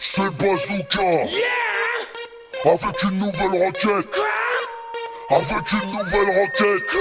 C'est Bazooka. Avec une nouvelle requête. Avec une nouvelle requête.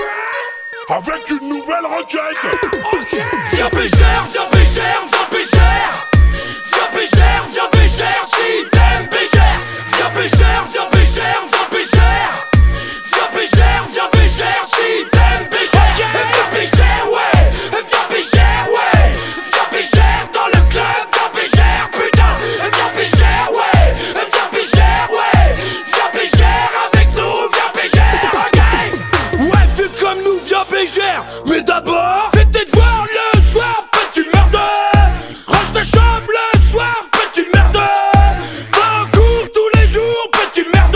Avec une nouvelle requête. Viens pécher, viens pécher, viens pécher. Viens pécher, viens pécher, si t'aimes pécher. Viens pécher, viens pécher, viens pécher. Viens pécher, viens pécher, si t'aimes pécher. Viens pécher, ouais. Viens pécher, ouais. Viens pécher dans le club, viens pécher, putain. Viens pécher, ouais. Viens pécher, ouais. Viens pécher avec nous, viens pécher, ok. Ouais, fais comme nous, viens pécher. Mais d'abord, fais tes devoirs le soir, petit merde. Range ta chambre le soir, petit merde. Va en cours tous les jours, petit merde.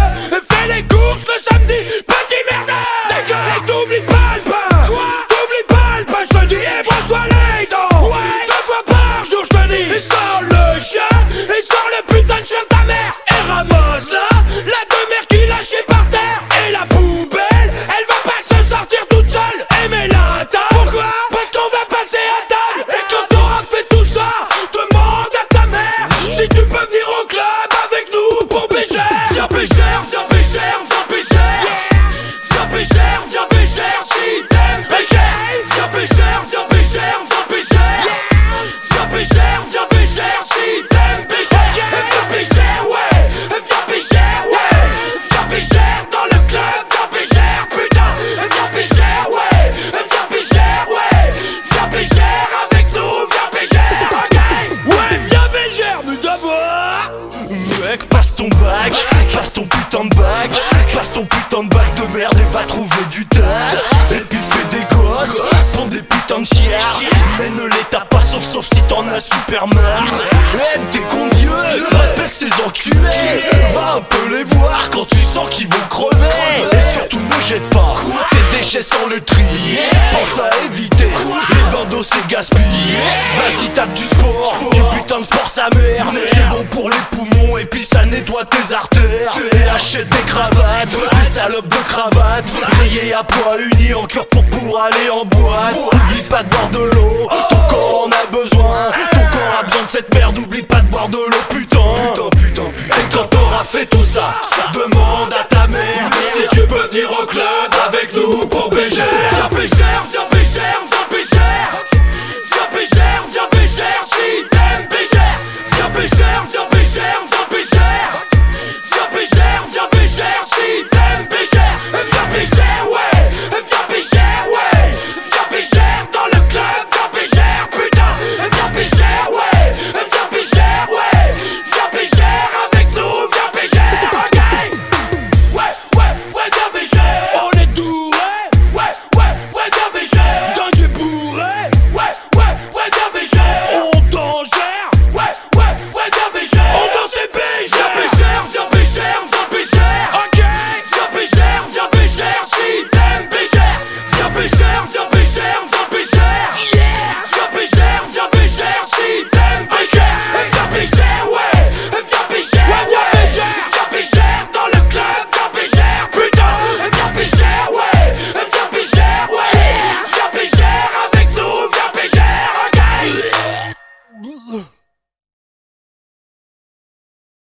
Fais les courses le samedi, petit merde. Et t'oublies pas le pain. T'oublies pas le pain, je te dis, et brosse-toi les dents. 2 fois par jour, je te dis. Et sors le chien, et sors le putain de chien de ta mère. Et ramasse la demeure qui lâchait par terre. Et la poubelle, elle va pas se sortir toute seule. Et mets la table. Pourquoi? Parce qu'on va passer à table. Et quand t'auras fait tout ça, demande à ta mère si tu peux venir au club avec nous pour pécher. Viens pécher, viens pécher, viens pécher. Viens pécher, viens pécher, si t'aimes pécher. Viens pécher, viens pécher, viens pécher. Viens pécher, viens pécher, si t'aimes pécher. Viens pécher, ouais. Viens pécher, ouais. Viens pécher dans le club, viens pécher, putain. Viens pécher, ouais. Viens pécher, ouais. Viens pécher avec nous, viens pécher, ok. Ouais, viens pécher, mais d'abord. Mec, passe ton bac, passe ton putain de bac, passe ton putain de bac de merde et va trouver du taf. Et puis fais des gosses, sont des putains de chiens. Mais ne les tape pas sauf si t'en as super marre. Aime tes cons Dieu, respecte ces enculés. Va un peu les voir quand tu sens qu'ils vont crever. Et surtout ne jette pas tes déchets sans le trier. Pense à éviter les bandeaux, c'est gaspillé. Vas-y tape du sport, du putain de sport sa mère. C'est bon pour les poumons et puis ça nettoie tes artères. Et achète des cravates, des salopes de cravates grillées à poids unis en cuir pour aller en boîte. Oublie pas de boire de l'eau, ton corps en a besoin. Ton corps a besoin de cette merde, oublie pas de boire de l'eau, putain. Et quand t'auras fait tout ça, demande à ta mère si tu peux venir au